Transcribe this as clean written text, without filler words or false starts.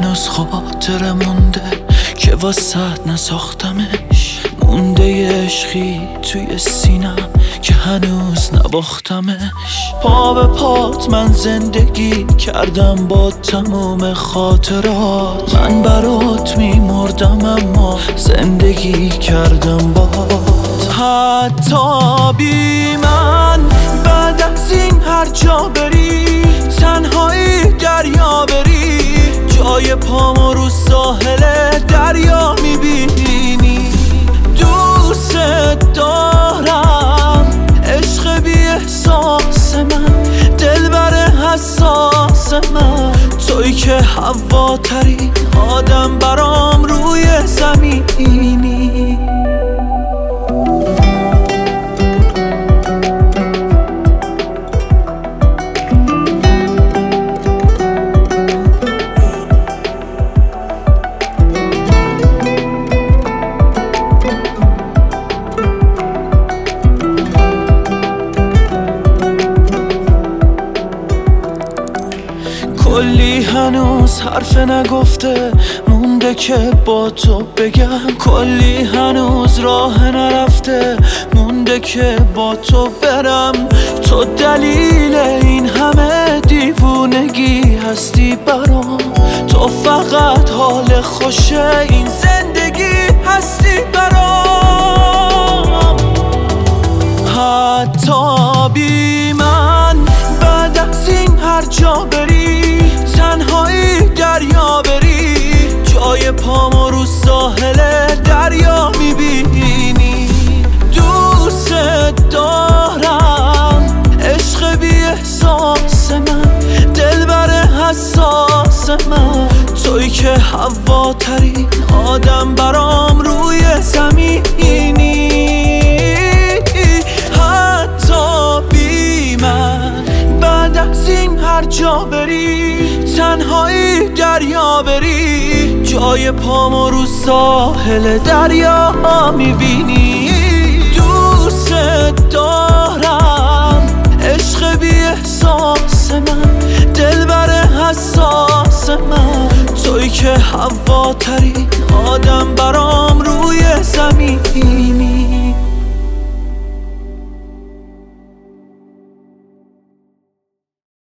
هنوز خاطره مونده که واسط نساختمش، مونده یه عشقی توی سینم که هنوز نباختمش. پا به پات من زندگی کردم با تموم خاطرات، من برات میمردم اما زندگی کردم باهات. حتی بی من بعد از این هر جا بری، تنهایی دریا بری، جای پامو رو ساحل دریا میبینی. دوست دارم عشق بی احساس من، دلبر حساس من، توی که هواترین آدم برام روی زمینی. کلی هنوز حرف نگفته مونده که با تو بگم، کلی هنوز راه نرفته مونده که با تو برم. تو دلیل این همه دیوونگی هستی برام، تو فقط حال خوشه این زندگی هستی برام. حتی بی من بعد از این هر جا بری، تنهایی دریا بری، جای پامو رو ساحل دریا میبینی. دوست دارم عشق بی احساس من، دلبر حساس من، توی که هواترین آدم برام روی زمینی. حتی بی من بعد از این هر جا بری، تنهایی دریا بری، جای پامو رو ساحل دریا